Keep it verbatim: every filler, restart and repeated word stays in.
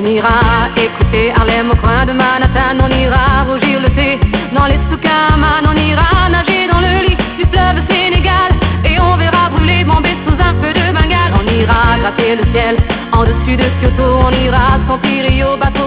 ira écouter Harlem au coin de Manhattan. On ira rougir le thé dans les souks à Man. On ira nager dans le lit du fleuve Sénégal, et on verra brûler Bombay sous un feu de Bengale. On ira gratter le ciel en dessus de Kyoto. On ira sentir Rio battre